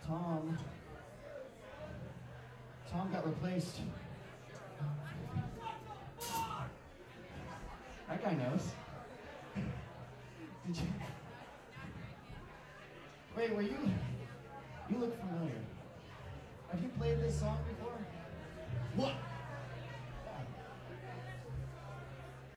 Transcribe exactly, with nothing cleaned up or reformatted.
Tom. Tom got replaced. That guy knows. Did you? Wait, were you? You look familiar. Have you played this song before? What?